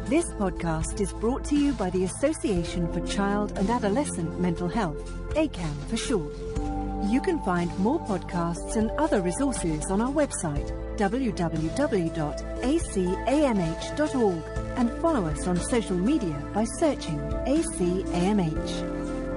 This podcast is brought to you by the Association for Child and Adolescent Mental Health, ACAM for short. You can find more podcasts and other resources on our website, www.acamh.org, and follow us on social media by searching ACAMH.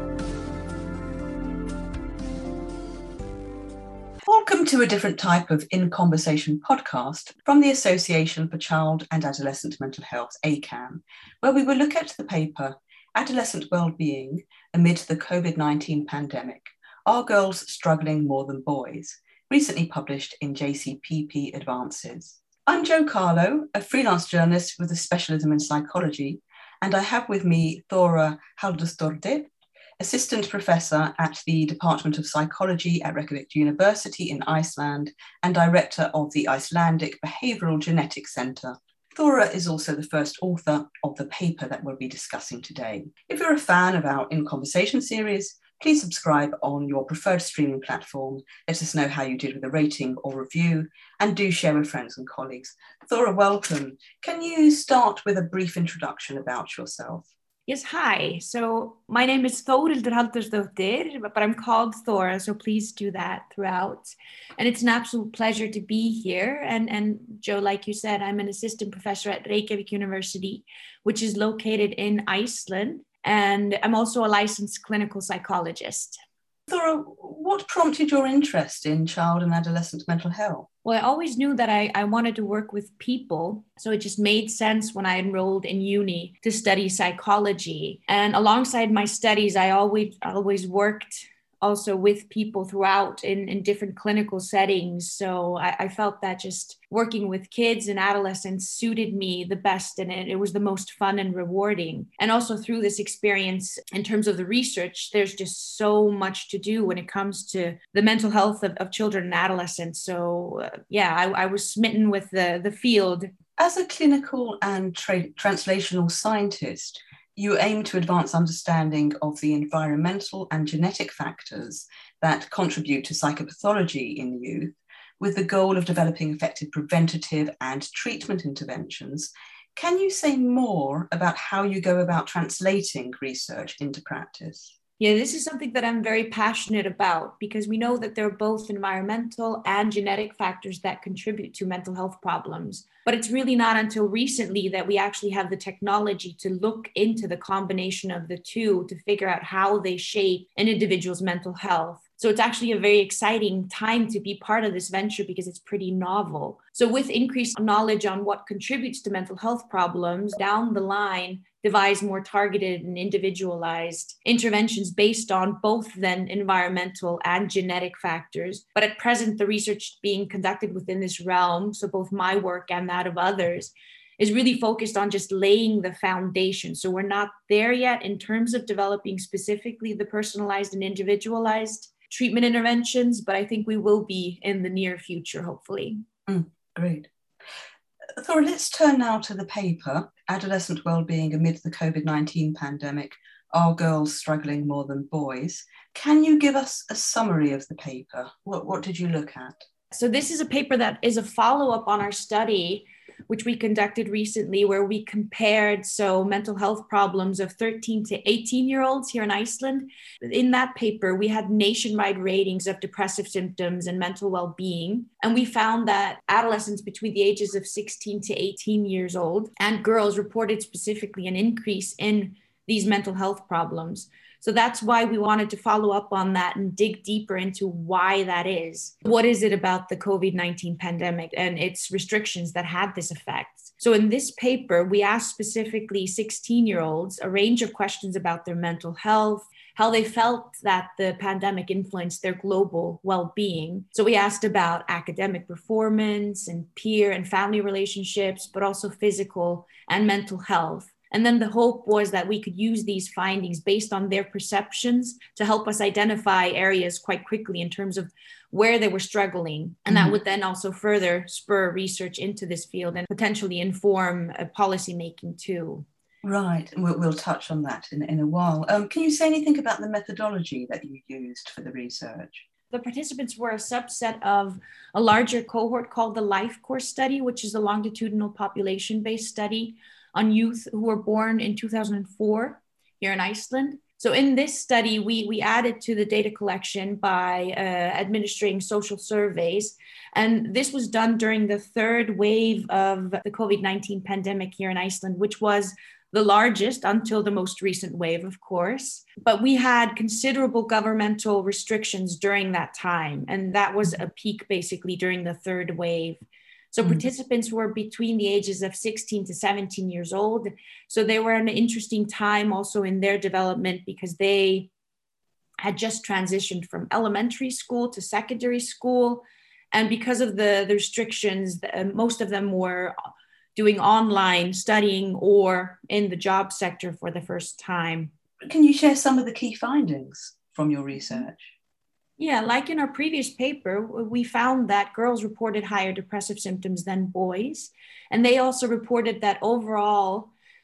Welcome to a different type of In Conversation podcast from the Association for Child and Adolescent Mental Health, ACAM, where we will look at the paper Adolescent Wellbeing Amid the COVID-19 Pandemic, Are Girls Struggling More Than Boys?, recently published in JCPP Advances. I'm Jo Carlo, a freelance journalist with a specialism in psychology, and I have with me Þóra Halldórsdóttir, Assistant Professor at the Department of Psychology at Reykjavik University in Iceland and Director of the Icelandic Behavioural Genetics Centre. Þóra is also the first author of the paper that we'll be discussing today. If you're a fan of our In Conversation series, please subscribe on your preferred streaming platform. Let us know how you did with a rating or review, and do share with friends and colleagues. Þóra, welcome. Can you start with a brief introduction about yourself? Yes, hi. So my name is Þórhildur Halldórsdóttir, but I'm called Þóra, so please do that throughout. And it's an absolute pleasure to be here. And Jo, like you said, I'm an assistant professor at Reykjavik University, which is located in Iceland. And I'm also a licensed clinical psychologist. Þóra, what prompted your interest in child and adolescent mental health? Well, I always knew that I wanted to work with people. So it just made sense when I enrolled in uni to study psychology. And alongside my studies, I always worked also with people throughout in different clinical settings. So I felt that just working with kids and adolescents suited me the best, and it was the most fun and rewarding. And also through this experience, in terms of the research, there's just so much to do when it comes to the mental health of children and adolescents. So I was smitten with the field. As a clinical and translational scientist, you aim to advance understanding of the environmental and genetic factors that contribute to psychopathology in youth, with the goal of developing effective preventative and treatment interventions. Can you say more about how you go about translating research into practice? Yeah, this is something that I'm very passionate about, because we know that there are both environmental and genetic factors that contribute to mental health problems. But it's really not until recently that we actually have the technology to look into the combination of the two to figure out how they shape an individual's mental health. So it's actually a very exciting time to be part of this venture because it's pretty novel. So with increased knowledge on what contributes to mental health problems, down the line, devise more targeted and individualized interventions based on both then environmental and genetic factors. But at present, the research being conducted within this realm, so both my work and that of others, is really focused on just laying the foundation. So we're not there yet in terms of developing specifically the personalized and individualized treatment interventions, but I think we will be in the near future, hopefully. Great. Þóra, let's turn now to the paper, Adolescent Wellbeing Amid the COVID-19 Pandemic, Are Girls Struggling More Than Boys? Can you give us a summary of the paper? What did you look at? So this is a paper that is a follow-up on our study, which we conducted recently, where we compared mental health problems of 13 to 18-year-olds here in Iceland. In that paper, we had nationwide ratings of depressive symptoms and mental well-being. And we found that adolescents between the ages of 16 to 18 years old and girls reported specifically an increase in these mental health problems. So that's why we wanted to follow up on that and dig deeper into why that is. What is it about the COVID-19 pandemic and its restrictions that had this effect? So in this paper, we asked specifically 16-year-olds a range of questions about their mental health, how they felt that the pandemic influenced their global well-being. So we asked about academic performance and peer and family relationships, but also physical and mental health. And then the hope was that we could use these findings based on their perceptions to help us identify areas quite quickly in terms of where they were struggling. And that would then also further spur research into this field and potentially inform policy making too. Right, and we'll touch on that in a while. Can you say anything about the methodology that you used for the research? The participants were a subset of a larger cohort called the Life Course study, which is a longitudinal population-based study on youth who were born in 2004 here in Iceland. So in this study, we added to the data collection by administering social surveys. And this was done during the third wave of the COVID-19 pandemic here in Iceland, which was the largest until the most recent wave, of course. But we had considerable governmental restrictions during that time. And that was a peak basically during the third wave. So participants were between the ages of 16 to 17 years old. So they were an interesting time also in their development because they had just transitioned from elementary school to secondary school. And because of the restrictions, most of them were doing online studying or in the job sector for the first time. Can you share some of the key findings from your research? Yeah, like in our previous paper, we found that girls reported higher depressive symptoms than boys. And they also reported that overall,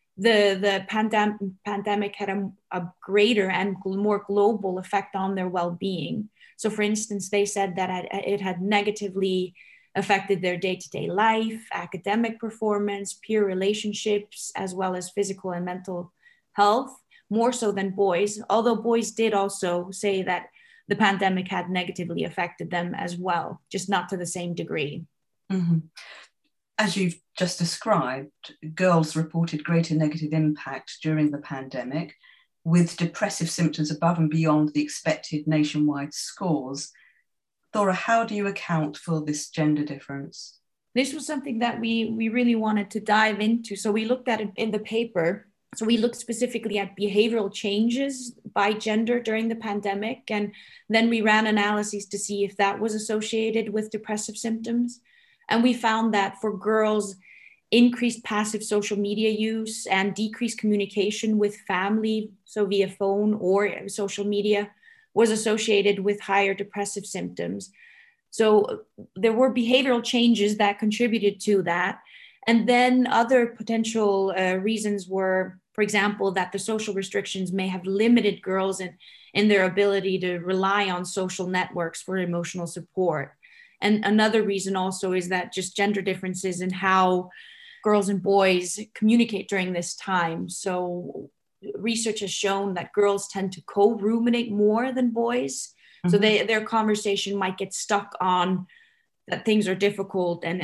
the pandemic had a greater and more global effect on their well-being. So for instance, they said that it had negatively affected their day-to-day life, academic performance, peer relationships, as well as physical and mental health, more so than boys, although boys did also say that the pandemic had negatively affected them as well, just not to the same degree. Mm-hmm. As you've just described, girls reported greater negative impact during the pandemic, with depressive symptoms above and beyond the expected nationwide scores. Thora, how do you account for this gender difference? This was something that we really wanted to dive into. So we looked at it in the paper. So we looked specifically at behavioral changes by gender during the pandemic. And then we ran analyses to see if that was associated with depressive symptoms. And we found that for girls, increased passive social media use and decreased communication with family, so via phone or social media, was associated with higher depressive symptoms. So there were behavioral changes that contributed to that. And then other potential reasons were, for example, that the social restrictions may have limited girls in their ability to rely on social networks for emotional support. And another reason also is that just gender differences in how girls and boys communicate during this time. So research has shown that girls tend to co-ruminate more than boys. Mm-hmm. So their conversation might get stuck on that things are difficult and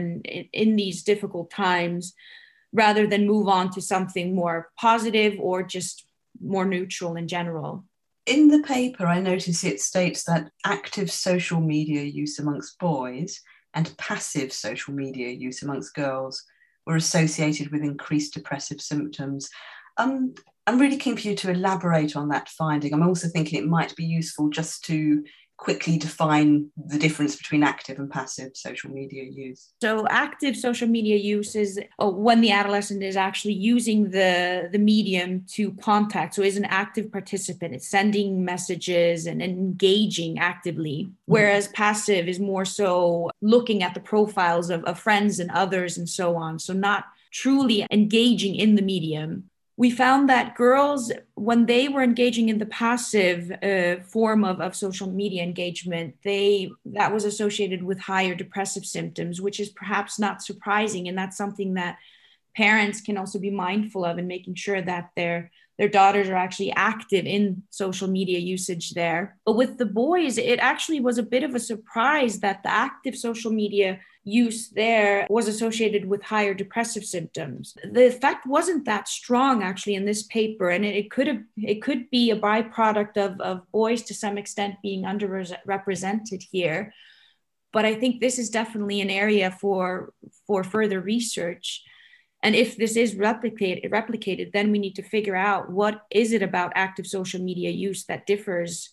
in these difficult times, rather than move on to something more positive or just more neutral in general. In the paper, I notice it states that active social media use amongst boys and passive social media use amongst girls were associated with increased depressive symptoms. I'm really keen for you to elaborate on that finding. I'm also thinking it might be useful just to quickly define the difference between active and passive social media use. So active social media use is when the adolescent is actually using the medium to contact. So is an active participant. It's sending messages and engaging actively. Whereas passive is more so looking at the profiles of friends and others and so on. So not truly engaging in the medium. We found that girls, when they were engaging in the passive form of social media engagement, that was associated with higher depressive symptoms, which is perhaps not surprising. And that's something that parents can also be mindful of in making sure that their daughters are actually active in social media usage there. But with the boys, it actually was a bit of a surprise that the active social media use there was associated with higher depressive symptoms. The effect wasn't that strong actually in this paper, and it could be a byproduct of boys to some extent being underrepresented here. But I think this is definitely an area for further research. And if this is replicated, then we need to figure out what is it about active social media use that differs,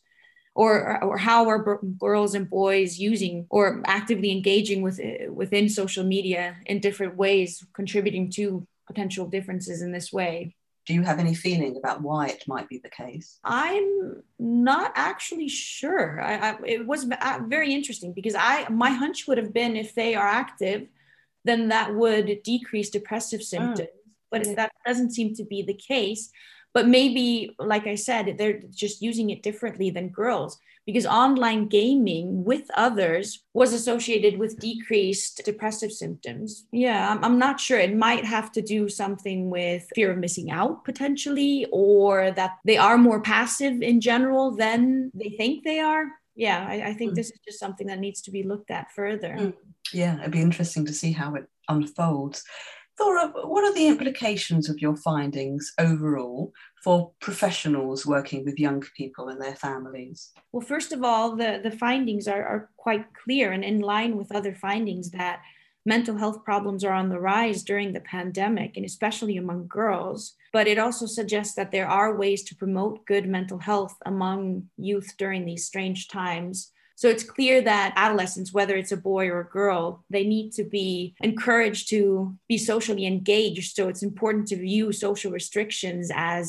or how are girls and boys using or actively engaging within social media in different ways, contributing to potential differences in this way. Do you have any feeling about why it might be the case? I'm not actually sure. It was very interesting because my hunch would have been if they are active, then that would decrease depressive symptoms. But that doesn't seem to be the case. But maybe, like I said, they're just using it differently than girls. because online gaming with others was associated with decreased depressive symptoms. Yeah, I'm not sure. It might have to do something with fear of missing out potentially, or that they are more passive in general than they think they are. Yeah, I think this is just something that needs to be looked at further. Yeah, it'd be interesting to see how it unfolds. Thora, what are the implications of your findings overall for professionals working with young people and their families? Well, first of all, the findings are quite clear and in line with other findings that mental health problems are on the rise during the pandemic, and especially among girls. But it also suggests that there are ways to promote good mental health among youth during these strange times. So it's clear that adolescents, whether it's a boy or a girl, they need to be encouraged to be socially engaged. So it's important to view social restrictions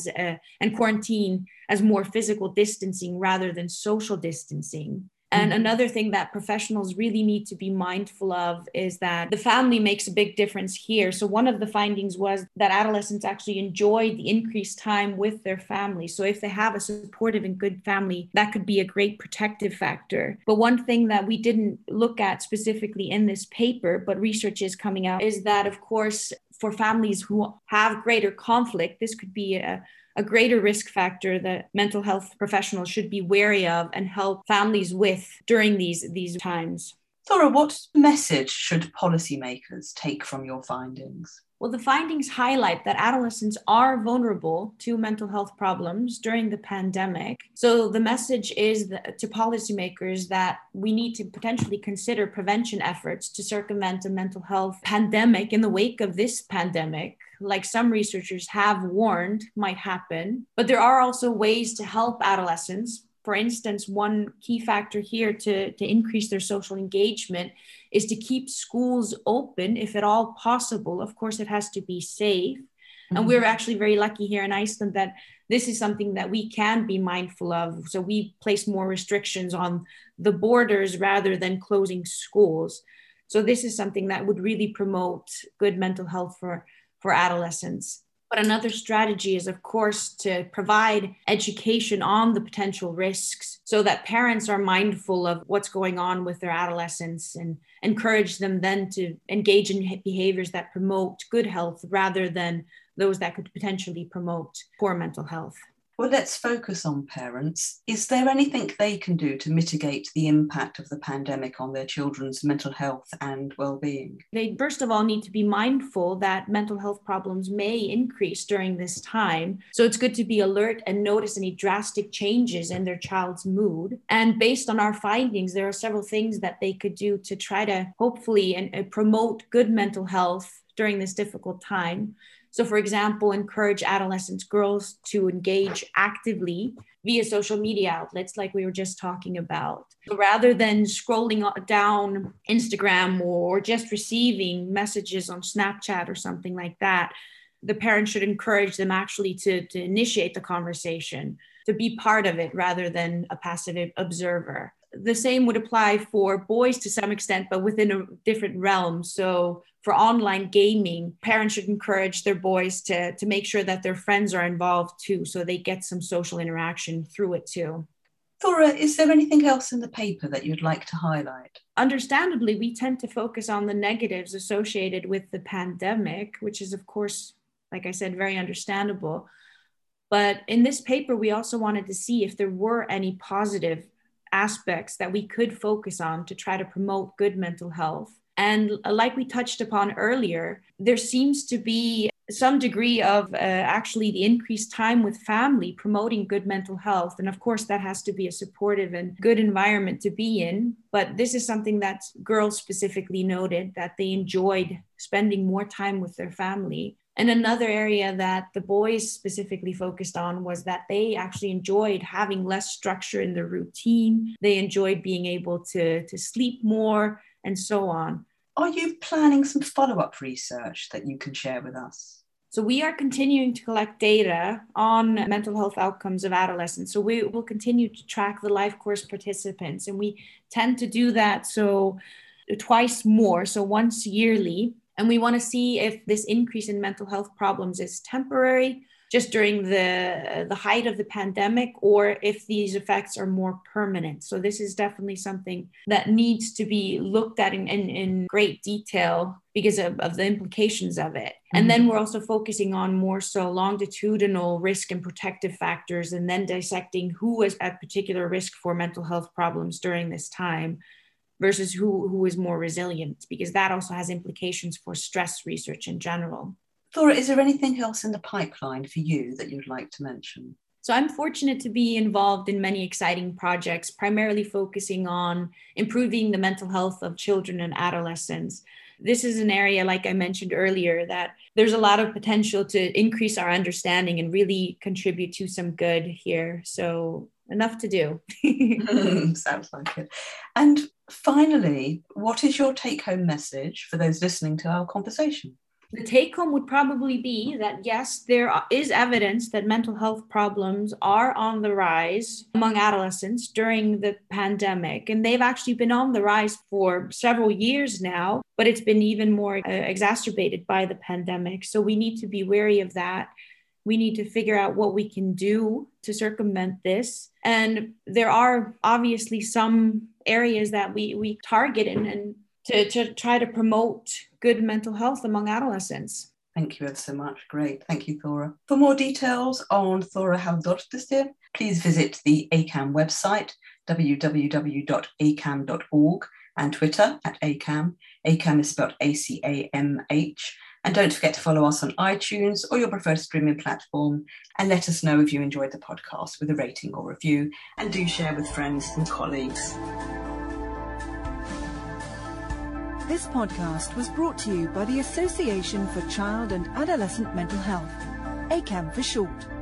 and quarantine as more physical distancing rather than social distancing. And another thing that professionals really need to be mindful of is that the family makes a big difference here. So one of the findings was that adolescents actually enjoy the increased time with their family. So if they have a supportive and good family, that could be a great protective factor. But one thing that we didn't look at specifically in this paper, but research is coming out, is that, of course, for families who have greater conflict, this could be a greater risk factor that mental health professionals should be wary of and help families with during these times. Thora, what message should policymakers take from your findings? Well, the findings highlight that adolescents are vulnerable to mental health problems during the pandemic. So the message is to policymakers that we need to potentially consider prevention efforts to circumvent a mental health pandemic in the wake of this pandemic, like some researchers have warned might happen. But there are also ways to help adolescents. For instance, one key factor here to increase their social engagement is to keep schools open if at all possible. Of course, it has to be safe. And we're actually very lucky here in Iceland that this is something that we can be mindful of. So we place more restrictions on the borders rather than closing schools. So this is something that would really promote good mental health for adolescents. But another strategy is, of course, to provide education on the potential risks so that parents are mindful of what's going on with their adolescents and encourage them then to engage in behaviors that promote good health rather than those that could potentially promote poor mental health. Well, let's focus on parents. Is there anything they can do to mitigate the impact of the pandemic on their children's mental health and well-being? They, first of all, need to be mindful that mental health problems may increase during this time. So it's good to be alert and notice any drastic changes in their child's mood. And based on our findings, there are several things that they could do to try to hopefully and promote good mental health during this difficult time. So, for example, encourage adolescent girls to engage actively via social media outlets like we were just talking about. So rather than scrolling down Instagram or just receiving messages on Snapchat or something like that, the parents should encourage them actually to initiate the conversation, to be part of it rather than a passive observer. The same would apply for boys to some extent, but within a different realm. So for online gaming, parents should encourage their boys to make sure that their friends are involved too, so they get some social interaction through it too. Thora, is there anything else in the paper that you'd like to highlight? Understandably, we tend to focus on the negatives associated with the pandemic, which is, of course, like I said, very understandable. But in this paper, we also wanted to see if there were any positive aspects that we could focus on to try to promote good mental health. And like we touched upon earlier, there seems to be some degree of actually the increased time with family promoting good mental health. And of course, that has to be a supportive and good environment to be in. But this is something that girls specifically noted, that they enjoyed spending more time with their family. And another area that the boys specifically focused on was that they actually enjoyed having less structure in their routine. They enjoyed being able to sleep more and so on. Are you planning some follow-up research that you can share with us? So we are continuing to collect data on mental health outcomes of adolescents. So we will continue to track the life course participants, and we tend to do that so twice more, so once yearly. And we want to see if this increase in mental health problems is temporary just during the height of the pandemic, or if these effects are more permanent. So this is definitely something that needs to be looked at in great detail because of the implications of it. And then we're also focusing on more so longitudinal risk and protective factors, and then dissecting who is at particular risk for mental health problems during this time versus who is more resilient, because that also has implications for stress research in general. Thora, is there anything else in the pipeline for you that you'd like to mention? So I'm fortunate to be involved in many exciting projects, primarily focusing on improving the mental health of children and adolescents. This is an area, like I mentioned earlier, that there's a lot of potential to increase our understanding and really contribute to some good here. So enough to do. Sounds like it. And finally, what is your take-home message for those listening to our conversation? The take home would probably be that, yes, there is evidence that mental health problems are on the rise among adolescents during the pandemic. And they've actually been on the rise for several years now, but it's been even more exacerbated by the pandemic. So we need to be wary of that. We need to figure out what we can do to circumvent this. And there are obviously some areas that we target and to try to promote good mental health among adolescents. Thank you ever so much. Great. Thank you, Thora. For more details on Thora Halldóttir, please visit the ACAM website, www.acam.org, and Twitter @ACAM. ACAM is spelled ACAMH. And don't forget to follow us on iTunes or your preferred streaming platform, and let us know if you enjoyed the podcast with a rating or review, and do share with friends and colleagues. This podcast was brought to you by the Association for Child and Adolescent Mental Health, ACAM for short.